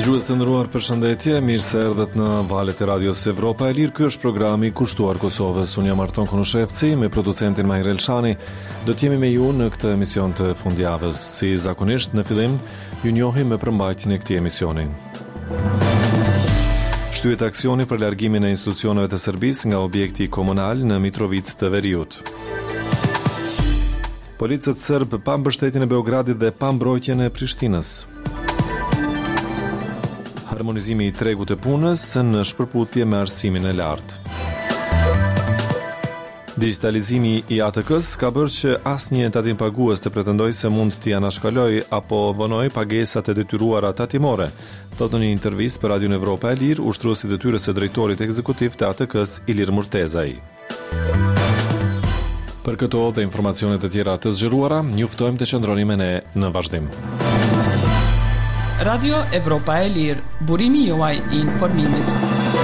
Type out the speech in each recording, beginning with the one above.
Dëgjues të nderuar, përshëndetje, mirë se erdhët në valët e Radios Evropa e Lirë. Ky është programi kushtuar Kosovës. Unë jam Arton Konushevci me producentin Majrel Elshani. Do të jemi me ju në këtë emision të fundjavës. Si zakonisht, në fillim ju njohim me përmbajtjen e këtij emisioni. Shtyhet aksioni për largimin e institucioneve të Serbisë nga objekti komunal në Mitrovicë të Veriut. Policët serb pa mbështetjen e Beogradit dhe pa mbrojtjen e Prishtinës. Harmonizimi i tregut të punës në shpërputhje me arsimin e lartë. Digitalizimi i ATK-s ka bërë që asnjë tatim pagues të pretendojë se mund t'i anashkaloj apo vonoj pagesat e detyruara tatimore, thotë në një intervistë për Radion Evropa e Lirë ushtruesi i detyrës së drejtorit ekzekutiv të ATK-s Ilir Murtezaj. Për këto dhe informacionet e tjera të zgjeruara, ju ftojmë të qëndroni me ne në vazhdim. Radio Evropa e Lirë, burimi juaj i informimit.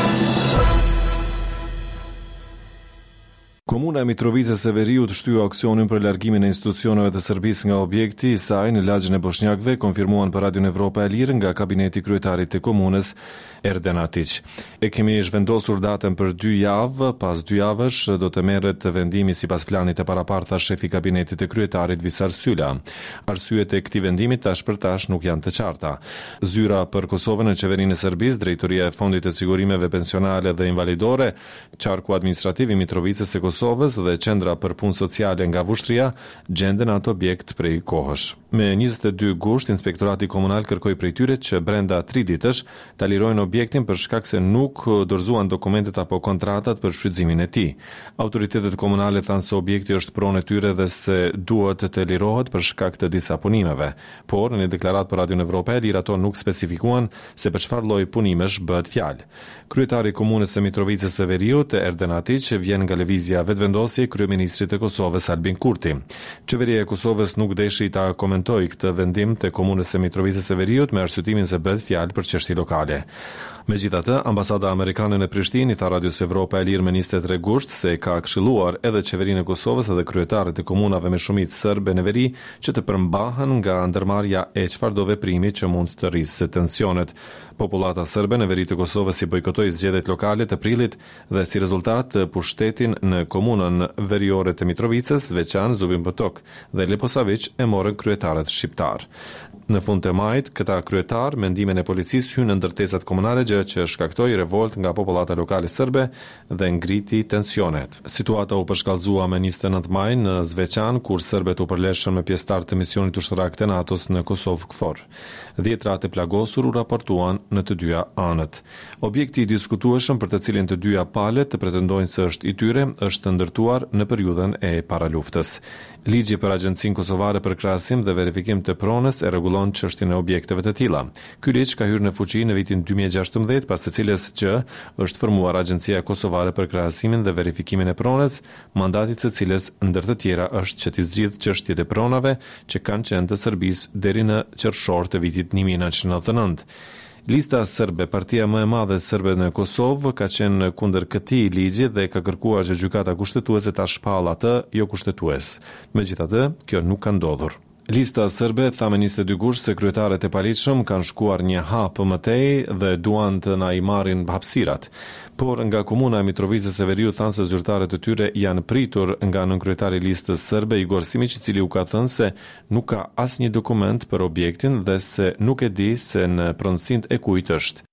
Komuna e Mitrovicës së Veriut shtyu aksionin për largimin e institucioneve të Serbisë nga objekti i saj në lagjën e Bosnjakëve, konfirmuan për Radion Evropa e Lirë nga kabineti kryetarit të komunës Erden Atiq. E kemi zhvendosur datën për 2 javë, pas 2 javësh do të merret vendimi sipas planit të parapartë, shefi i kabinetit të kryetarit Visar Sylla. Arsyet e këtij vendimi tash për tash nuk janë të qarta. Zyra për Kosovën në qeverinë e Serbisë, Drejtoria e Fondit të Sigurimeve Pensionale dhe Invalidore, Qarku Administrativ i Mitrovicës së Kosovës dhe Qendra për Punë Sociale nga Vushtria gjenden atë objekt prej kohësh. Me 22 gusht, Inspektorati Komunal kërkoi prej tyre që brenda 3 ditësh ta lirojnë objektin për shkak se nuk dorëzuan dokumentet apo kontratat për shfrytëzimin e tij. Autoritetet komunale thanë se objekti është pronë e tyre dhe se duhet të lirohet për shkak të disa punimeve. Por në një deklaratë për Radion Evropa e Lirë ato nuk specifikuan se për çfarë lloji punimesh bëhet fjalë. Kryetari i komunës së Mitrovicës së Veriut, Erden Atiq, vjen nga lëvizja vetëvendosje e kryeministrit të Kosovës Albin Kurti. Qeveria e Kosovës nuk deshi ta komentoj këtë vendim të komunës së Mitrovicës së Veriut me arsyetimin se bëhet fjalë për çështje lokale. Megjithatë, ambasada amerikane në Prishtinë i tha Radios Evropa e Lirë me 23 gusht se ka këshilluar edhe qeverinë e Kosovës dhe kryetarët e komunave me shumicë serbe në veri që të përmbahen nga ndërmarrja e çfarëdo veprimi që mund të rrisë tensionet. Popullata serbe në veri të Kosovës i bojkotoi zgjedhjet lokale të prillit dhe si rezultat pushtetin në komunën veriore të Mitrovicës, veçan Zubin Potok dhe Leposavić e morën kryetarët shqiptar. Në fund të majit, këta kryetar me ndihmën e policisë hynë në ndërtesat komunale, gjë që shkaktoi revolt nga popullata lokale serbe dhe ngriti tensionet. Situata u përshkallëzua me 29 maj në Zveçan, kur serbet u përleshën me pjesëtar të misionit ushtarak të NATO-s në Kosovë-KFOR. 10 ratë plagosur u raportuan në të dyja anët. Objekti i diskutueshëm për të cilin të dyja palët të pretendojnë se është i tyre është ndërtuar në periudhën e paraluftës. Ligji për Agjencinë Kosovare për krahasim dhe verifikim të pronës e rregullon çështjen e objekteve të tilla. Ky ligj ka hyrë në fuqi në vitin 2016, pas së cilës që është formuar Agjencia Kosovare për krahasimin dhe verifikimin e pronës, mandati i cilës ndër të tjera është që të zgjidhë çështjet e pronave që kanë qenë të Serbisë deri në qershor të vitit 1999. Lista serbe, partia më e madhe serbe në Kosovë, ka qenë kundër këtij ligji dhe ka kërkuar që gjykata kushtetuese ta shpallë atë jo kushtetues. Megjithatë, kjo nuk ka ndodhur. Lista serbe tha me 22 gusht se kryetarët e palitshëm kanë shkuar një hap më tej dhe duan të na i marrin hapësirat. Por nga komuna e Mitrovicës së Veriut thanë se zyrtarët e tyre janë pritur nga nënkryetari i listës serbe Igor Simić, i cili u ka thënë se nuk ka asnjë dokument për objektin dhe se nuk e di se në pronësinë e kujt është.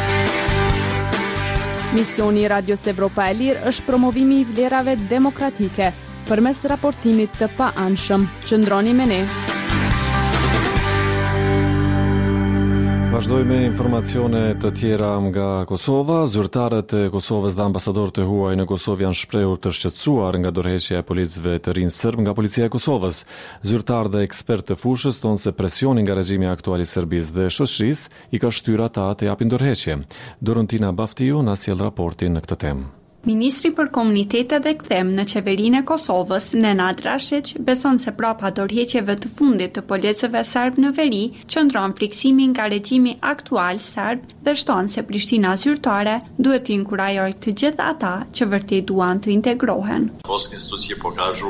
Misioni i Radios Evropa e Lirë është promovimi i vlerave demokratike përmes raportimit të paanshëm. Qëndroni me ne. Vazhdoj me informacione të tjera nga Kosova. Zyrtarët e Kosovës dhe ambasadorët e huaj në Kosovë janë shprehur të shqetësuar nga dorëheqja e policëve të rinj serb nga policia e Kosovës. Zyrtarë dhe ekspertë të fushës thonë se presioni nga regjimi aktual i Serbisë dhe shoqërisë i ka shtyrë ata të japin dorëheqje. Dorontina Baftiu na sjell raportin në këtë temë. Ministri për Komunitetet dhe Kthem në qeverinë e Kosovës, Nenad Rashić, beson se prapa dorëheqjeve të fundit të policëve serb në veri qëndron friksimi nga regjimi aktual serb dhe shton se Prishtina zyrtare duhet të inkurajojë të gjithë ata që vërtet duan të integrohen. Kosovske institucije pokažu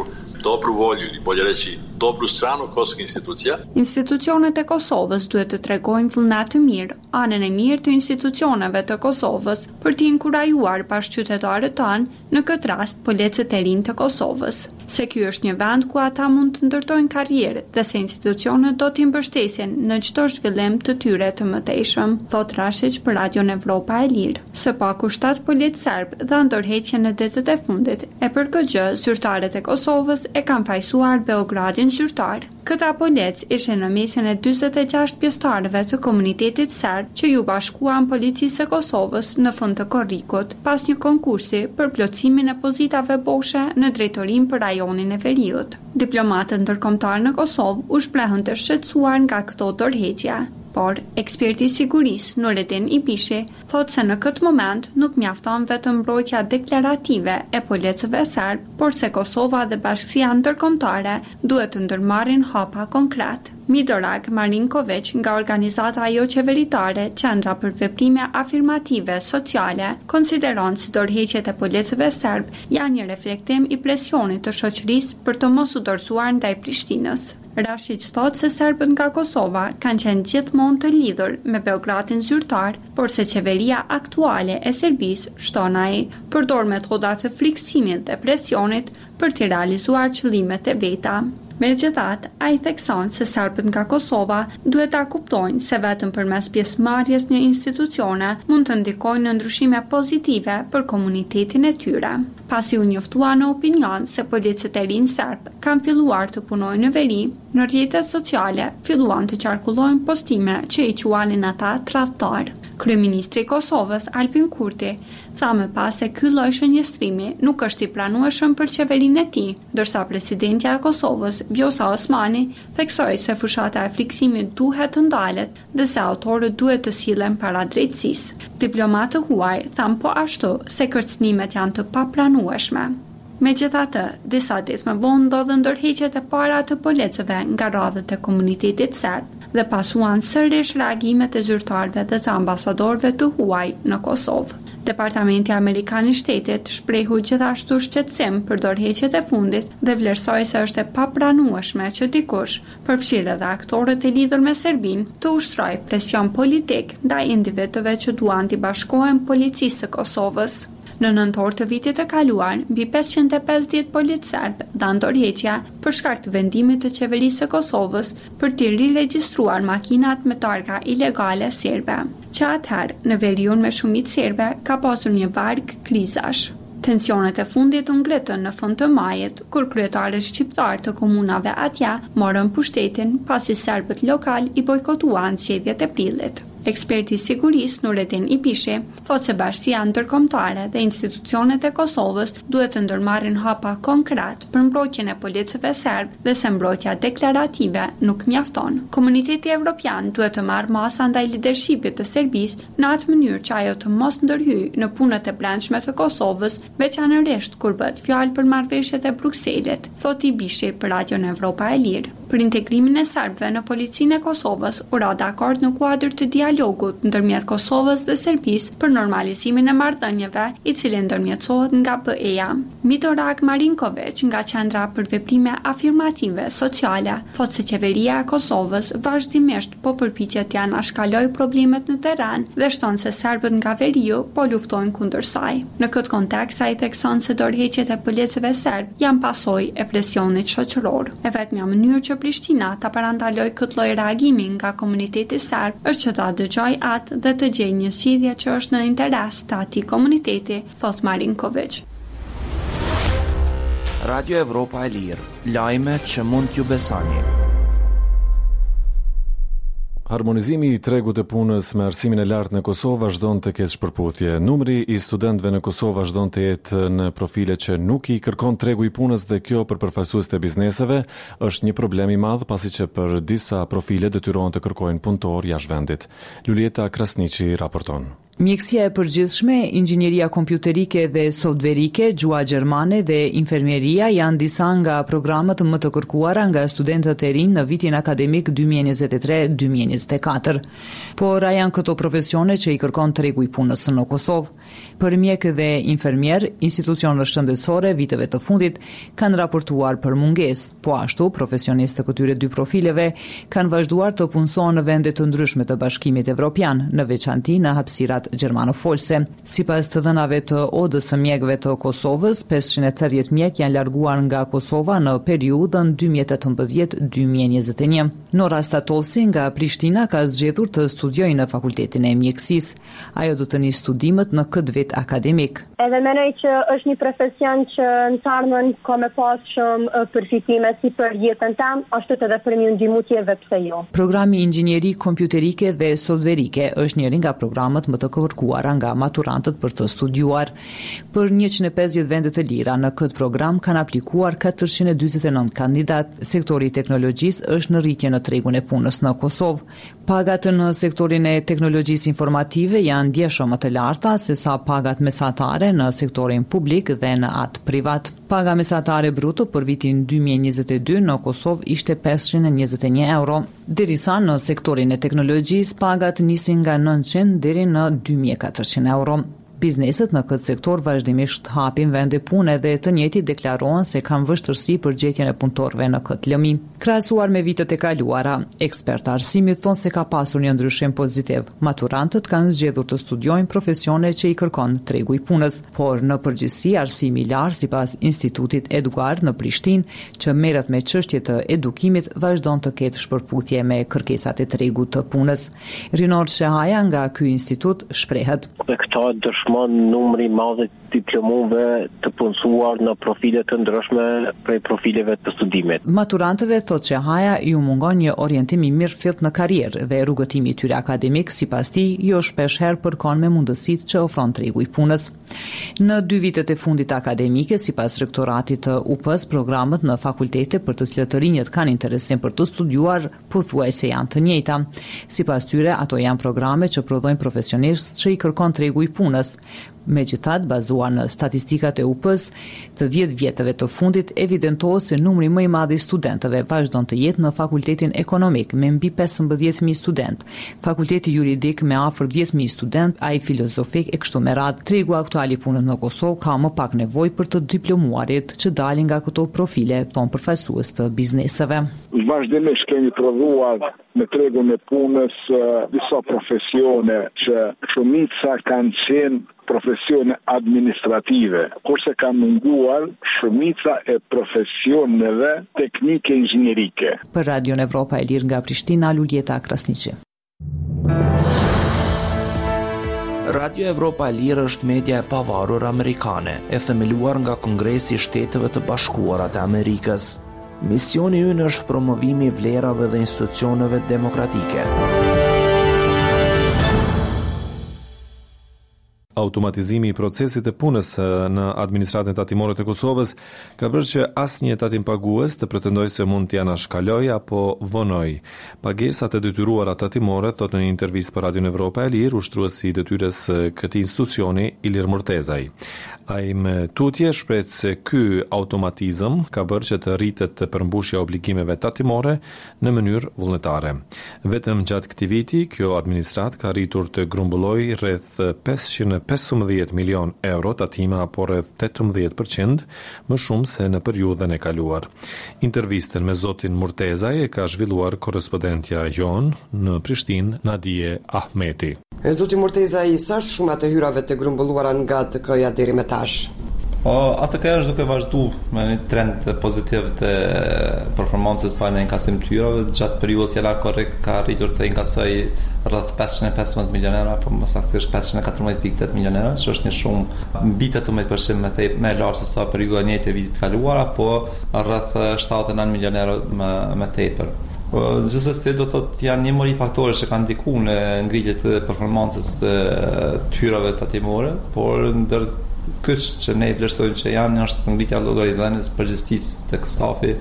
dobru volju, ili bolje reći dobru stranu kosovskih institucija. Institucionet e Kosovës duhet të tregojnë vullnet të mirë, anën e mirë të institucioneve të Kosovës për t'i inkurajuar bashkëqytetarët tanë, në këtë rast policët e rinj të Kosovës, se ky është një vend ku ata mund të ndërtojnë karrierë dhe se institucionet do t'i mbështesin në çdo zhvillim të tyre të mëtejshëm, thot Rashić për Radion Evropa e Lirë. Së paku 7 policë serb dha ndërheqje në ditët e fundit, e për këtë gjë zyrtarët e Kosovës e kanë fajsuar Beogradin zyrtar. Këta policë ishin në mesin e 46 pjesëtarëve të komunitetit serb që ju bashkuan policisë së Kosovës në fund të korrikut, pas një konkursi për plotësimin e pozitave boshe në drejtorinë për rajonin e Veriut. Diplomatët ndërkombëtar në Kosovë u shprehën të shqetësuar nga këto dorëheqje. Por, eksperti i sigurisë Nurettin Ibishi thotë se në këtë moment nuk mjafton vetëm mbrojtja deklarative e policëve serb, por se Kosova dhe bashkësia ndërkombëtare duhet të ndërmarrin hapa konkret. Midorag Marinković nga organizata jo qeveritare Qendra për veprime afirmative sociale konsideron se dorëheqjet e policëve serb janë një reflektim i presionit të shoqërisë për të mos u dorëzuar ndaj Prishtinës. Rashić thotë se serbët nga Kosova kanë qenë gjithmonë të lidhur me Beogradin zyrtar, por se qeveria aktuale e Serbisë, shton ai, përdor metoda të friksimit dhe presionit për të realizuar qëllimet e veta. Megjithatë, ai thekson se serbët nga Kosova duhet ta kuptojnë se vetëm përmes pjesëmarrjes në institucione mund të ndikojnë në ndryshime pozitive për komunitetin e tyre. Pasi u njoftua në opinion se policët e rinj serb kanë filluar të punojnë në veri, në rrjetet sociale filluan të qarkullojnë postime që i quanin ata tradhtar. Kryeministri i Kosovës Albin Kurti tha më pas se ky lloj shënjestrimi nuk është i pranueshëm për qeverinë e tij, ndërsa presidentja e Kosovës Vjosa Osmani theksoi se fushata e friksimit duhet të ndalet dhe se autorët duhet të sillen para drejtësisë. Diplomatë huaj thanë po ashtu se kërcënimet janë të papranueshme. Megjithatë, disa ditë më vonë ndodhen ndërheqjet e para të policëve nga radhët e komunitetit serb dhe pasuan sërish reagimet e zyrtarëve dhe të ambasadorëve të huaj në Kosovë. Departamenti Amerikan i Shtetit shprehu gjithashtu shqetësim për dorëheqjet e fundit dhe vlerësoi se është e papranueshme që dikush, përfshirë edhe aktorët e lidhur me Serbinë, të ushtrojë presion politik ndaj individëve që duan t'i bashkohen policisë së Kosovës. Në nëntor të vitit të kaluar, mbi 550 policë serb dhanë dorëheqje për shkak të vendimit të qeverisë së Kosovës për të riregjistruar makinat me targa ilegale serbe, që atëherë në veriun me shumicë serbe ka pasur një varg krizash. Tensionet e fundit u ngritën në fund të majit, kur kryetarët shqiptar të komunave atje morën pushtetin pasi serbët lokal i bojkotuan zgjedhjet e prillit. Eksperti i sigurisë Nurettin Ibishi thotë se bashkësia ndërkombëtare dhe institucionet e Kosovës duhet të ndërmarrin hapa konkret për mbrojtjen e policëve serb dhe se mbrojtja deklarative nuk mjafton. Komuniteti evropian duhet të marrë masa ndaj lidershipit të Serbisë në atë mënyrë që ajo të mos ndërhyjë në punët e brendshme të Kosovës, veçanërisht kur bëhet fjalë për marrëveshjet e Brukselit, thotë Ibishi për Radion Evropa e Lirë. Për integrimin e serbëve në policinë e Kosovës u ra dakord në kuadër të dialogut ndërmjet Kosovës dhe Serbisë për normalizimin e marrëdhënieve, i cili ndërmjetësohet nga BE-ja. Midorag Marinković nga Qendra për veprime afirmative sociale thotë se qeveria e Kosovës vazhdimisht po përpiqet t'ia anashkalojë problemet në terren dhe shton se serbët nga veriu po luftojnë kundër saj. Në këtë kontekst ai thekson se dorëheqjet e policëve serb janë pasojë e presionit shoqëror. E vetmja mënyrë që Prishtina ta parandalojë këtë lloj reagimi nga komuniteti serb është që ta dëgjojë atë dhe të gjejë një zgjidhje që është në interes të atij komuniteti, thot Marinković. Radio Evropa e Lirë, lajme që mund t'ju besoni. Harmonizimi i tregut të punës me arsimin e lartë në Kosovë vazhdon të ketë shpërputhje. Numri i studentëve në Kosovë vazhdon të jetë në profile që nuk i kërkon tregu i punës dhe kjo për përfaqësuesit e bizneseve është një problem i madh pasi që për disa profile detyrohen të kërkojnë punëtor jashtë vendit. Lulieta Krasniqi raporton. Mjekësia e përgjithshme, inxhinieria kompjuterike dhe softverike, gjua gjermane dhe infermieria janë disa nga programet më të kërkuara nga studentët e rinj në vitin akademik 2023-2024. Por a janë këto profesione që i kërkon tregu i punës në Kosovë? Për mjek dhe infermier, institucionet shëndetësore viteve të fundit kanë raportuar për mungesë, po ashtu profesionistë të këtyre dy profileve kanë vazhduar të punësohen në vende të ndryshme të Bashkimit Evropian, në veçanti në hapësirat gjermanofolse. Sipas të dhënave të Odës së mjekëve të Kosovës, 580 mjek janë larguar nga Kosova në periudhën 2018-2021. Nora Statolsi nga Prishtina ka zgjedhur të studiojë në Fakultetin e Mjekësisë. Ajo do të nisë studimet në këtë vit akademik. Edhe mendoj që është një profesion që në të ardhmen ka me pas shumë përfitime si për jetën tam, ashtu edhe për mi ndihmu tjerëve, pse jo. Programi inxhinieri kompjuterike dhe softverike është njëri nga programet më të kërkuara nga maturantët për të studiuar. Për 150 vende të lira në këtë program kanë aplikuar 449 kandidat. Sektori i teknologjisë është në rritje në tregun e punës në Kosovë. Pagat në sektorin e teknologjisë informative janë ndjeshëm më të larta se sa pagat mesatare në sektorin publik dhe në atë privat. Paga mesatare bruto për vitin 2022 në Kosovë ishte 521 euro, derisa në sektorin e teknologjisë pagat nisin nga 900 deri në 2400 euro. Bizneset në këtë sektor vazhdimisht hapin vende pune dhe të njëjtit deklarohen se kanë vështirësi për gjetjen e punëtorëve në këtë lëmi. Krahasuar me vitet e kaluara, ekspertë arsimit thonë se ka pasur një ndryshim pozitiv. Maturantët kanë zgjedhur të studiojnë profesione që i kërkon tregu i punës, por në përgjithësi arsimi i lartë sipas Institutit Eduard në Prishtinë, që merret me çështje të edukimit, vazhdon të ketë shpërputhje me kërkesat e tregut të punës. Rinor Shehaja nga ky institut shprehet: numri i madh diplomuve të punësuar në profile të ndryshme prej profileve të studimit. Maturantëve, thotë Shehaja, ju mungon një orientim i mirë fillt në karrierë dhe rrugëtimi i tyre akademik, sipas tij, jo shpesh herë përkon me mundësitë që ofron tregu i punës. Në 2 vitet e fundit akademike, sipas rektoratit të UP-s, programet në fakultete për të cilët të rinjët kanë interesim për të studiuar pothuajse janë të njëjta. Sipas tyre, ato janë programe që prodhojnë profesionistë që i kërkon tregu i punës. Megjithatë, bazuar në statistikat e UP-s të 10 vjetëve të fundit, evidentohet se numri më i madh i studentëve vazhdon të jetë në fakultetin ekonomik me mbi 15.000 student, fakulteti juridik me afër 10.000 student, ai filozofik e kështu me radhë. Tregu aktual i punës në Kosovë ka më pak nevojë për të diplomuarit që dalin nga këto profile, thon përfaqësues të bizneseve. Vazhdimisht kemi prodhuar në tregun e punës disa profesione që shumica kanë qenë profesione administrative, kurse ka munguar shumica e profesioneve teknike inxhinierike. Për Radion Evropa e Lirë nga Prishtina, Luljeta Krasniqi. Radio Evropa e Lirë është media e pavarur amerikane, e themeluar nga Kongresi i Shteteve të Bashkuara të Amerikës. Misioni ynë është promovimi i vlerave dhe institucioneve demokratike. Automatizimi i procesit të punës në administratën tatimore të Kosovës ka bërë që asnjë tatim pagues të pretendojë se mund t'ia anashkaloj apo vonoj pagesat e detyruara tatimore, thotë në një intervistë për Radion Evropa e Lirë ushtruesi i detyrës këtij institucioni, Ilir Murtezaj. Ai me tutje shpreh se ky automatizëm ka bërë që të rritet përmbushja e obligimeve tatimore në mënyrë vullnetare. Vetëm gjatë këtij viti, kjo administratë ka arritur të grumbullojë rreth 515 milion euro tatima, apo rreth 18% më shumë se në periudhën e kaluar. Intervistën me zotin Murtezaj e ka zhvilluar korrespondentja jon në Prishtinë, Nadije Ahmeti. Zoti Murtezaj, sa shumë atë hyrave të grumbulluara nga TK-ja deri më tash? ATK është duke vazhdu me një trend pozitiv të performancës saj në inkasim të hyrave. Gjatë periudhës jela korrekt ka arritur të inkasoj rreth 515 milion euro, apo më saktësisht 514.8 milion euro, që është një shumë mbi 18% më lartë se sa periudha e njëjtë e vitit të kaluar, apo rreth 79 milion euro më tepër. Gjithsesi do të thotë janë një mori faktorë që kanë ndikuar në ngritje të performancës të hyrave tatimore, por ndër këtë që ne vlerësojmë që janë është ngritja e llogaritëdhënies, përgjegjësisë tek stafi,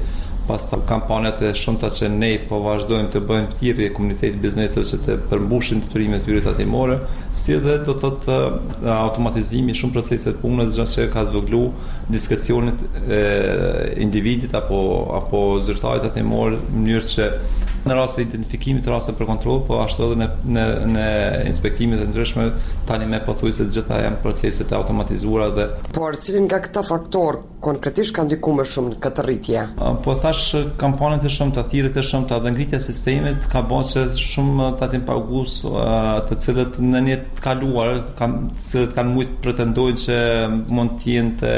pas kampanjat e shumta që ne po vazhdojmë të bëjmë thirrje komunitetit bizneseve që të përmbushin detyrimet e tyre tatimore, si edhe do të thotë automatizimi shumë procese të punës, gjë që ka zvogëlu diskrecionit e individit apo zyrtarit tatimor në mënyrë që në rast të identifikimit të raste për kontroll, po ashtu edhe në inspektimet e ndryshme tani me pothuajse të gjitha janë procese të automatizuara dhe por cilin nga këta faktor konkretisht kanë ndikuar më shumë në këtë rritje? Po thash kampanjat e shumta, thirrjet e shumta dhe ngritja e sistemit ka bërë që shumë tatim pagues të cilët në një të kaluar të cilët kanë mujt pretendojnë që mund të jenë të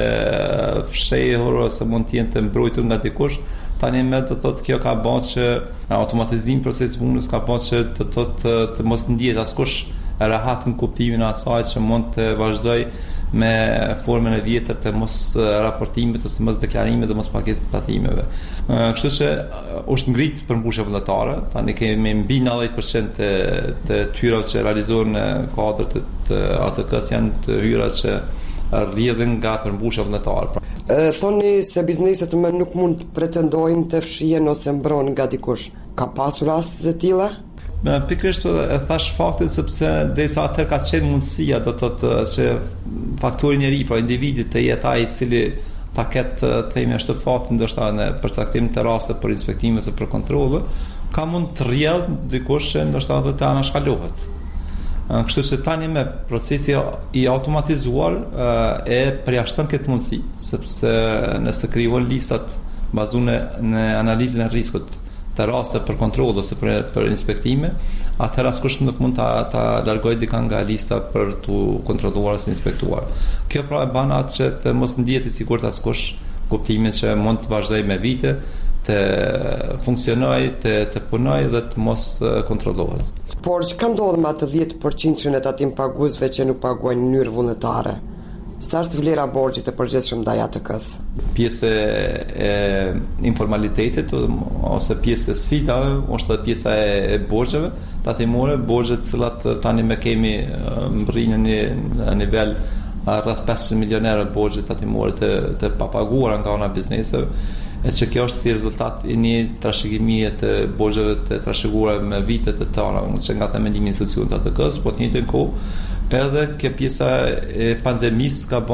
fshehur ose mund të jenë të mbrojtur nga dikush. Tani me të thotë kjo ka bërë që automatizimi i procesit punës ka bërë që të thotë të mos ndihet askush rahat në kuptimin e asaj që mund të vazhdoj me formën e vjetër të mos raportimit ose mos deklarimit dhe mos pagesës të tatimeve. Kështu që është ngrit përmbushja vullnetare. Tani kemi mbi 90% të hyrat që realizohen në kuadër të ATK-s janë të hyra që rrjedhin nga përmbushja vullnetare. Thoni se bizneset më nuk mund të pretendojnë të fshihen ose mbrohen nga dikush. Ka pasur raste të tilla? Pikërisht e thash faktin sepse derisa atëherë ka qenë mundësia do të thotë që faktori njeri, pra individi të jetë ai i cili ta ketë themi ashtu fatin ndoshta në përcaktim të raste për inspektime ose për kontrolle, ka mund të rrjedh dikush që ndoshta edhe të anashkalohet. Kështu që tani me procesi i automatizuar e përjashton këtë mundësi, sepse nëse krijohen listat bazuar në analizën e rrezikut të raste për kontroll ose për inspektime, atëherë askush nuk mund ta largojë dikë nga lista për tu kontrolluar ose inspektuar. Kjo pra e bën atë që të mos ndihet i sigurt askush, kuptimin që mund të vazhdojë me vite të funksionojë, të punojë dhe të mos kontrollohet. Por çka ndodh me atë 10% e tatim paguesve që nuk paguajnë në mënyrë vullnetare? Sa është vlera borxhit të përgjithshëm ndaj ATK-s? Pjesë e informalitetit ose pjesë e sfidave, është pjesa e borxheve tatimore, borxhe të cilat tani më kemi mbërrinë në nivel rreth 500 milionë borxhe tatimore të papaguara nga ana bizneseve, e që kjo është si rezultat i një trashëgimie të borxheve të trashëguara me vite të tëra, që nga themendimi i institucionit të ATK-s, po të njëjtën kohë edhe kjo pjesa e pandemisë ka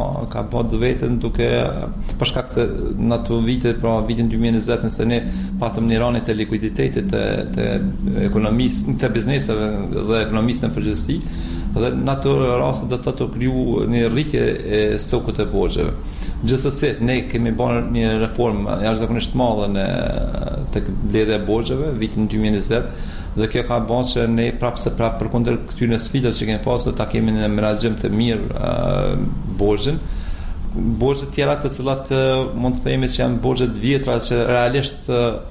bën vetën duke për shkak se në ato vite, pra vitin 2020, nëse ne patëm një rënje të likuiditetit të ekonomisë, të bizneseve dhe ekonomisë në përgjithësi, dhe në ato raste do të kriju një rritje e stokut të borxheve. Gjithsesi, ne kemi bërë një reformë jashtëzakonisht të madhe tek mbledhja e borxheve vitin 2020, dhe kjo ka bërë që ne prapë përkundër këtyre sfidave që kemi pasur ta kemi në menaxhim të mirë borxhin. Borxhe të tjera të cilat mund të themi që janë borxhe të vjetra që realisht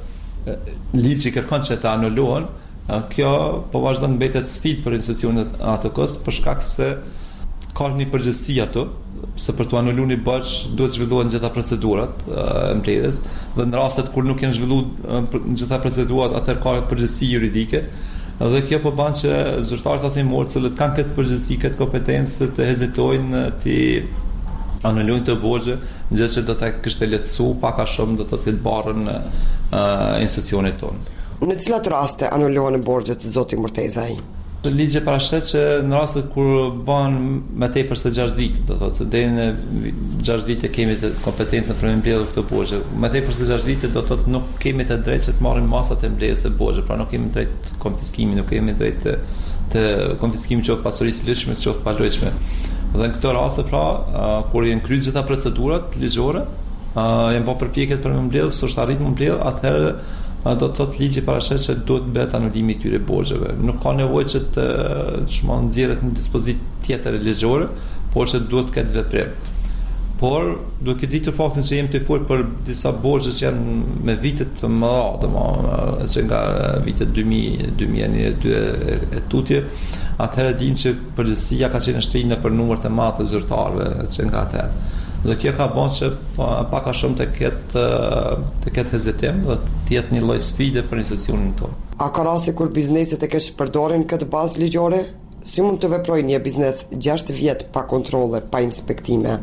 ligji kërkon që të anulohen. Kjo po vazhdon mbetet sfidë për institucionet ATK-s për shkak se ka një përgjegjësi ato, se për të anuluar një borxh duhet të zhvillohen gjitha procedurat e mbledhjes, dhe në rastet kur nuk janë zhvilluar gjitha procedurat, atëherë ka përgjegjësi juridike, dhe kjo po bën që zyrtarët tatimor që kanë këtë përgjegjësi, këtë kompetencë të hezitojnë të anulojnë të borxhe, gjë që do ta kishte lehtësuar pak a shumë do të ketë barrën institucionit tonë. Në cilat raste anulohen borxhet, zoti Murtezaj? Ligji parashtet që në rastet kur bën me tepër se 6 vite, do thotë se deri në 6 vite kemi të kompetencën për të mbledhur këtë borxhe. Me tepër se 6 vite do thotë nuk kemi të drejtë që të marrim masat e mbledhjes së borxhe, pra nuk kemi drejt konfiskimi, nuk kemi drejt të konfiskimi qoftë pasurisë lëshme, qoftë palojshme. Dhe në këto raste pra kur janë kryer gjitha procedurat ligjore, janë bërë përpjekjet për të mbledhur, s'është arritur të mbledh, atëherë do të thotë ligji parashet që duhet bëhet anulimi i këtyre borxheve. Nuk ka nevojë që të nxjerret një dispozitë tjetër ligjore, por që duhet të ketë veprim. Por duhet të ditur faktin që jemi të folur për disa borxhe që janë me vite të mëdha, domethënë që nga vitet 2002 e tutje, atëherë dimë që përgjithësia ka qenë shtrirë për numër të madh të zyrtarëve që nga atëherë. Dhe kjo ka bën që pak a shumë të ketë hezitim dhe të jetë një lloj sfide për institucionin tonë. A ka raste kur bizneset e keq përdorin këtë bazë ligjore? Si mund të veprojë një biznes 6 vjet pa kontrolle, pa inspektime?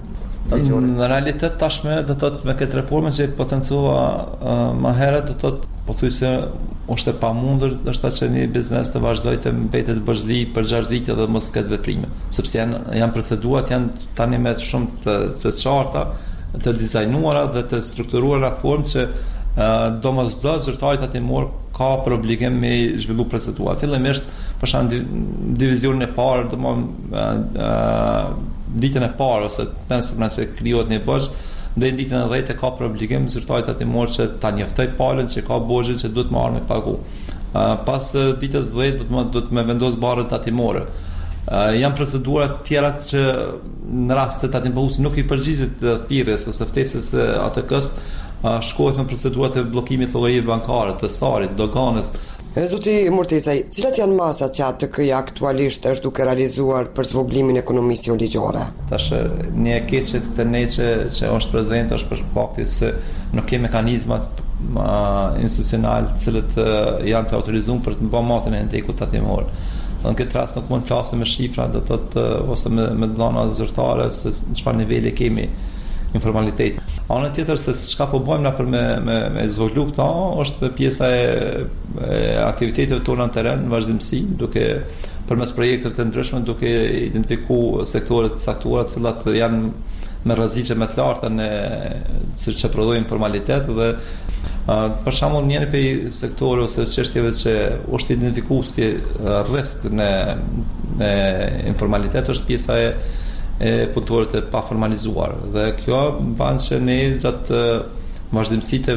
Në realitet tashme do të thotë me këtë reformë që potencuova më herët do të thotë pothuajse është e pamundur është që një biznes të vazhdojë të mbetet vazhdi për 6 vite dhe mos ketë veprime, sepse janë procedurat janë tani me shumë të qarta, të dizajnuara dhe të strukturuara në formë që domosdoshmë zyrtarit tatimor ka për obligim me zhvillu procedura. Fillimisht për shembull divizionin e parë, domosdoshmë ditën e parë ose nëse krijohet një borxh, dhe ditën e 10 ka për obligim zyrtarit tatimor që ta njoftoj palën që ka borxhin që duhet marrë me pagu. Pas ditës 10 do të më vendos barrën tatimore. Janë procedura të tjera që në rast se tatimpohuesi nuk i përgjigjet thirrjes ose ftesës së ATK-s, shkohet me procedurat e bllokimit të llogarive bankare, të SAR-it, doganës. Zoti Murtezaj, cilat janë masat që ATK-ja aktualisht është duke realizuar për zvogëlimin e ekonomisë jo ligjore? Tash një e keqe të ne që është prezente është për fakti se nuk ke mekanizmat institucional të cilët janë të autorizuar për të bërë matën e ndekut tatimor. Në këtë rast nuk mund të flasim me shifra, do të thotë ose me dhëna zyrtare se në çfarë niveli kemi informalitet. Ana tjetër se çka po bëjmë na për me zvoglu këta është pjesa e aktiviteteve tona në terren në vazhdimsi, duke përmes projekteve të ndryshme duke identifikuar sektore të caktuara të cilat janë me rreziqe më të larta që prodhojnë informalitet dhe për shembull njëri prej sektorëve ose çështjeve që është identifikuar si rrezik në informalitet është pjesa e punëtorëve të paformalizuar dhe kjo bën që ne gjatë vazhdimësitë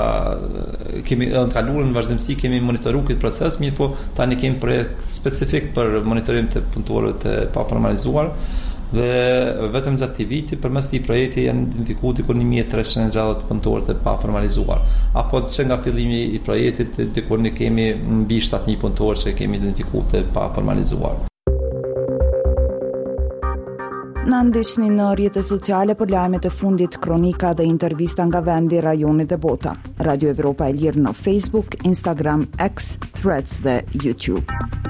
kemi në kaluar në vazhdimësi kemi monitoruar këtë proces, mirë po tani kemi projekt specifik për monitorim të punëtorëve të paformalizuar dhe vetëm gjatë këtij viti përmes këtij projekti janë identifikuar diku 1360 punëtorë të paformalizuar. Apo që nga fillimi i projektit diku ne kemi mbi 7000 punëtorë që kemi identifikuar të paformalizuar. Na ndiqni në rrjetet sociale për lajmet e fundit, kronika dhe intervista nga vendi, rajoni dhe bota. Radio Evropa e Lirë në Facebook, Instagram, X, Threads dhe YouTube.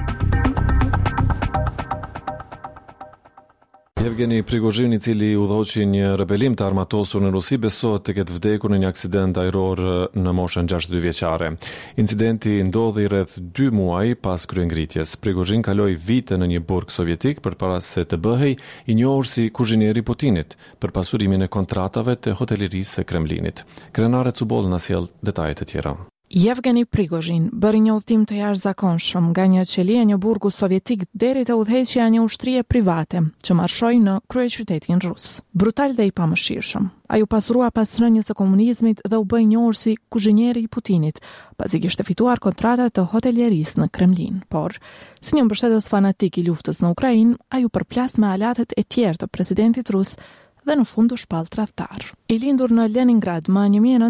Evgeni Prigozhin, i cili udhëhoqi një rebelim të armatosur në Rusi, besohet të ketë vdekur në një aksident ajror në moshën 62 vjeçare. Incidenti ndodhi rreth 2 muaj pas kryengritjes. Prigozhin kaloi vite në një burg sovjetik përpara se të bëhej i njohur si kuzhinieri i Putinit për pasurimin e kontratave të hotelerisë së Kremlinit. Krenare Cubol na sjell detajet e tjera. Yevgeni Prigozhin bëri një udhëtim të jashtëzakonshëm nga një qeli e një burgu sovjetik deri te udhëheqja e një ushtrie private që marshoi në kryeqytetin rus. Brutal dhe i pamëshirshëm. Ai u pasurua pas rënies së komunizmit dhe u bë i njohur si kuzhinieri i Putinit, pasi kishte fituar kontrata të hotelierisë në Kremlin. Por, si një mbështetës fanatik i luftës në Ukrainë, ai u përplas me alatet e tjerë të presidentit rus dhe në fund u shpall tradhtar. I lindur në Leningrad më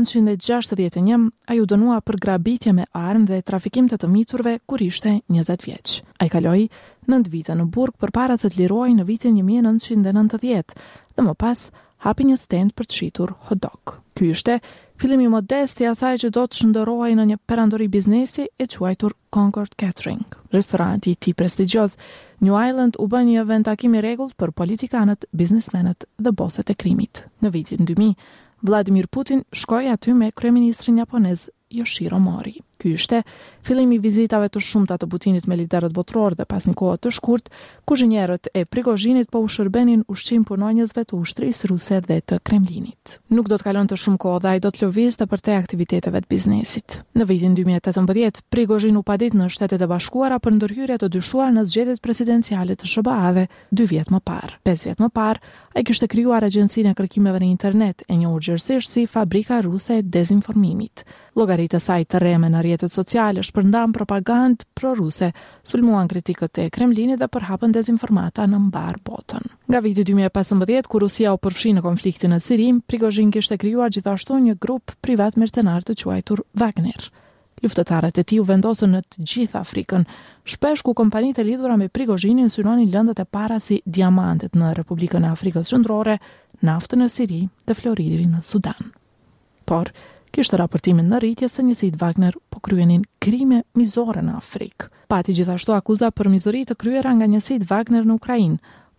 1961, ai u dënua për grabitje me armë dhe trafikim të miturve kur ishte 20 vjeç. Ai kaloi 9 vite në burg përpara se të lirohej në vitin 1990 dhe më pas hapi një stend për të shitur hot dog. Ky ishte fillimi modest i asaj që do të shndërrohej në një perandori biznesi e quajtur Concord Catering. Restoranti i tij prestigjioz New Island u bë një vend takimi rregullt për politikanët, biznesmenët dhe boset e krimit. Në vitin 2000, Vladimir Putin shkoi aty me kryeministrin japonez Yoshiro Mori. Ky ishte fillimi i vizitave të shumta të Putinit me liderët botror dhe pas një kohe të shkurt, kuzhinierët e Prigozhinit po u shërbenin ushqim punonjësve të ushtrisë ruse dhe të Kremlinit. Nuk do të kalonte shumë kohë dhe ai do të lëvizte përtej aktiviteteve të biznesit. Në vitin 2018, Prigozhin u padit në Shtetet e Bashkuara për ndërhyrje të dyshuar në zgjedhjet presidenciale të SBA-ve 2 vjet më parë. 5 vjet më parë, ai kishte krijuar agjencinë e kërkimeve në internet, e njohur gjithsesi si Fabrika Ruse e Dezinformimit. Llogaritë e saj të rreme në rrjetet sociale shpërndan propagandë pro-ruse, sulmuan kritikët e Kremlinit dhe përhapën dezinformata në mbar botën. Nga viti 2015, kur Rusia u përfshi në konfliktin në Siri, Prigozhin kishte krijuar gjithashtu një grup privat mercenar të quajtur Wagner. Luftëtarët e tij u vendosën në të gjithë Afrikën, shpesh ku kompanitë e lidhura me Prigozhinin synonin lëndët e para si diamantet në Republikën e Afrikës Qendrore, naftën në Siri dhe floririn në Sudan. Por kishte raportimin në rritje se njësitë Wagner po kryenin krime mizore në Afrikë. Pati gjithashtu akuza për mizori të kryera nga njësitë Wagner në Ukrainë,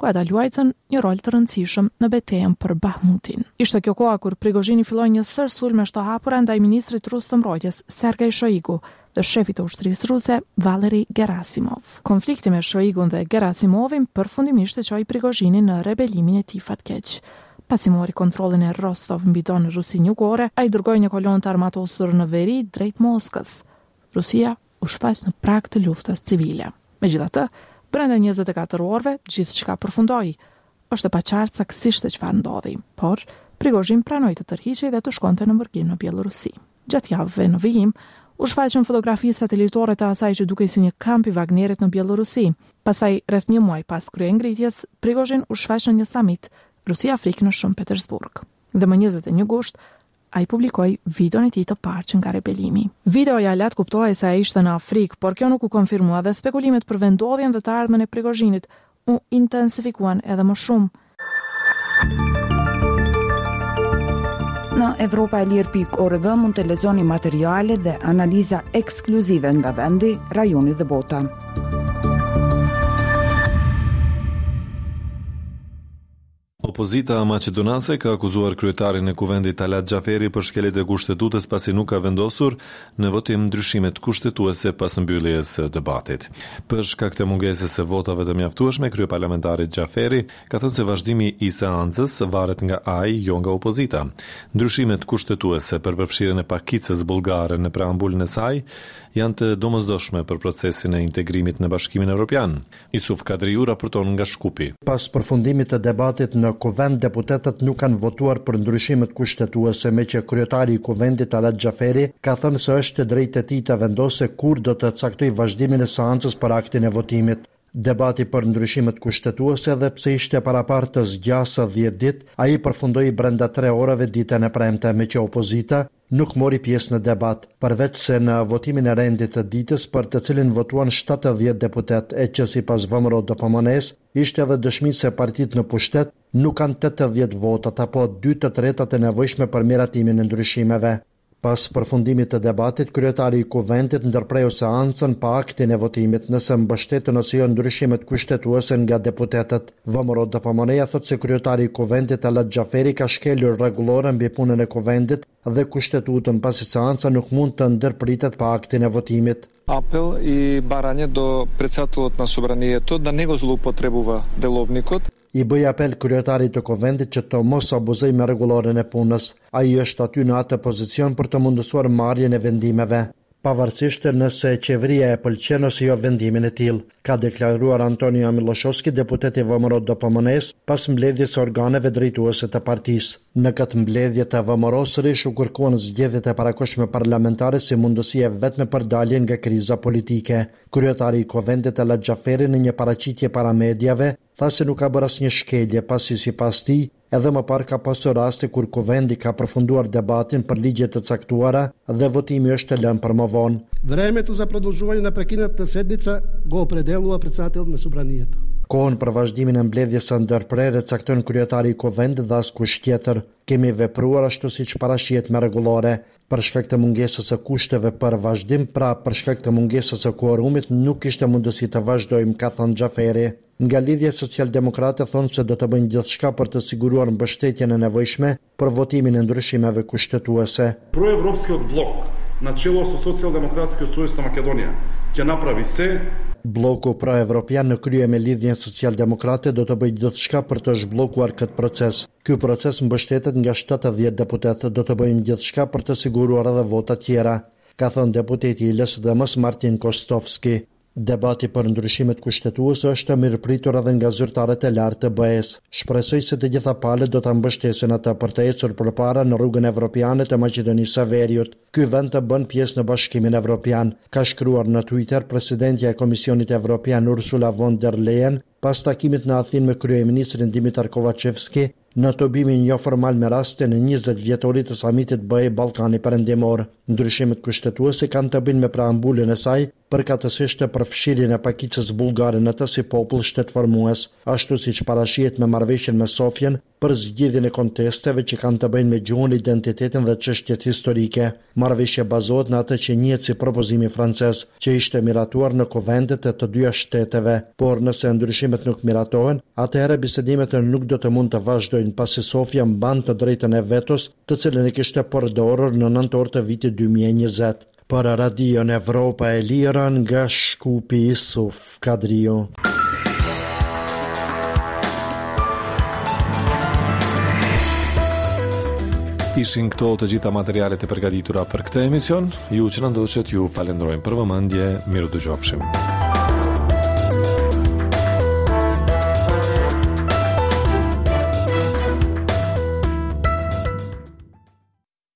ku ata luajtën një rol të rëndësishëm në betejën për Bahmutin. Ishte kjo koha kur Prigozhini filloi një sër sulmesh të hapura ndaj ministrit rus të mbrojtjes Sergej Shoigu dhe shefit të ushtrisë ruse Valeri Gerasimov. Konflikti me Shoigun dhe Gerasimovin përfundimisht e çoi Prigozhinin në rebelimin e tij fatkeq. Pasi mori kontrollin e Rostov mbi tonë në Rusinë Jugore, ai dërgoi një kolon të armatosur në veri drejt Moskës. Rusia u shfaq në prag të luftës civile. Megjithatë, brenda 24 orëve gjithçka përfundoi. Është e paqartë saktësisht se çfarë ndodhi, por Prigozhin pranoi të tërhiqej dhe të shkonte në Mërgim në Bielorusi. Gjatë javëve në vijim, u shfaqën fotografi satelitore të asaj që dukej si një kamp i Wagnerit në Bielorusi. Pastaj, rreth një muaj pas kryengritjes, Prigozhin u shfaq në një samit Rusia-Afrikë në Shën Petersburg. Dhe më 21 gusht, ai publikoi videon e tij të parë që nga rebelimi. Videoja lat kuptohej se ai ishte në Afrikë, por kjo nuk u konfirmua dhe spekulimet për vendodhjen dhe të ardhmen e Prigozhinit u intensifikuan edhe më shumë. Në europaelir.org mund të lexoni materiale dhe analiza ekskluzive nga vendi, rajoni dhe bota. Opozita maqedonase ka akuzuar kryetarin e kuvendit Talat Xhaferi për shkeljet e kushtetutës pasi nuk ka vendosur në votim ndryshimet kushtetuese pas mbylljes së debatit. Për shkak të mungesës së votave të mjaftueshme, kryeparlamentari Xhaferi ka thënë se vazhdimi i seancës varet nga ai, jo nga opozita. Ndryshimet kushtetuese për përfshirjen e pakicës bullgare në preambullin e saj janë të domosdoshme për procesin e integrimit në Bashkimin Evropian. Isuf Kadriu raporton nga Shkupi. Pas përfundimit të debatit në kuvend, deputetët nuk kanë votuar për ndryshimet kushtetuese, me që kryetari i kuvendit Talat Xhaferi ka thënë se është e drejtë e tij të vendosë kur do të caktojë vazhdimin e seancës për aktin e votimit. Debati për ndryshimet kushtetuese, dhe pse ishte parapartë të zgjasë 10 ditë, ai përfundoi brenda 3 orëve ditën e premte, me që opozita nuk mori pjesë në debat, përveç se në votimin e rendit të ditës për të cilin votuan 70 deputet, e që sipas VMRO DPMN-s ishte edhe dëshmi se partitë në pushtet nuk kanë 80 votat apo 2/3 e nevojshme për miratimin e ndryshimeve. Pas përfundimit të debatit, kryetari i kuvendit ndërpreu seancën pa aktin e votimit nëse mbështetën ose jo ndryshimet kushtetuese nga deputetët. VMRO DPMN-ja thotë se kryetari i kuvendit Talat Xhaferi ka shkelur rregullore mbi punën e kuvendit dhe kushtetuton, pasi seanca nuk mund të ndërpritet pa aktin e votimit. Апел и барање до председателот на собранието да не го злоупотребува деловникот. I bëj apel kryetarit të kuvendit që të mos abuzoj me rregulloren e punës. Ai është aty në atë pozicion për të mundësuar marrjen e vendimeve, pavarësisht nëse qeveria e pëlqen ose jo vendimin e tillë, ka deklaruar Antonio Miloshovski, deputet i VMRO DPMN-s, pas mbledhjes së organeve drejtuese të partisë. Në këtë mbledhje të VMRO sërish u kërkuan zgjedhjet e parakohshme parlamentare si mundësi e vetme për dalje nga kriza politike. Kryetari i kuvendit Talat Xhaferi në një paraqitje para mediave tha se nuk ka bërë asnjë shkelje, pasi sipas tij edhe më parë ka pasur raste kur kuvendi ka përfunduar debatin për ligje të caktuara dhe votimi është lënë për më vonë. Времето за продолжување на прекинатата седница го определува председателот на собранието. Kohën për vazhdimin e mbledhjes së ndërprerë cakton kryetari i kuvendit dhe askush tjetër. Kemi vepruar ashtu siç parashihet me rregullore. Për shkak të mungesës së kushteve për vazhdim, pra për shkak të mungesës së kuorumit, nuk kishte mundësi të vazhdojmë, ka thënë Xhaferi. Nga lidhja socialdemokrate thonë se do të bëjnë gjithçka për të siguruar mbështetjen e nevojshme për votimin e ndryshimeve kushtetuese. Проевропскиот блок на чело со Социјалдемократскиот сојуз на Македонија ќе направи се. Bloku pro-evropian në krye me lidhjen socialdemokrate do të bëjë gjithçka për të zhbllokuar këtë proces. Ky proces mbështetet nga 70 deputetë, do të bëjmë gjithçka për të siguruar edhe vota tjera, ka thënë deputeti i LSDM-s Martin Kostovski. Debati për ndryshimet kushtetuese është mirëpritur edhe nga zyrtarët e lartë të BE-s. Shpresoj se të gjitha palët do ta mbështesin atë për të ecur përpara në rrugën evropiane të Maqedonisë së Veriut. Ky vend të bën pjesë në Bashkimin Evropian, ka shkruar në Twitter presidentja e Komisionit Evropian Ursula von der Leyen pas takimit në Athinë me kryeministrin Dimitar Kovacevski në tobimin jo formal me rastin e 20 vjetorit të samitit BE Ballkani Perëndimor. Ndryshimet kushtetuese kanë të bëjnë me preambulën e saj, përkatësisht të përfshirjen e pakicës bullgare në të si popull shtetëformues, ashtu siç parashihet me marrëveshjen me Sofjen për zgjidhjen e kontesteve që kanë të bëjnë me gjuhën, identitetin dhe çështjet historike. Marrëveshja bazohet në atë që njihet si propozimi francez, që ishte miratuar në kuvendet e të dyja shteteve, por nëse ndryshimet nuk miratohen, atëherë bisedimet nuk do të mund të vazhdojnë pasi Sofja mban të drejtën e vetos, të cilën e kishte përdorur në nëntor të vitit 2020. Për Radion Evropa e Lira nga Shkupi Isuf Kadrio. Ishin këto të gjitha materialet e përgatitura për këtë emision. Ju që na ndoqët, ju falenderojmë për vëmendje. Miru dëgjofshim.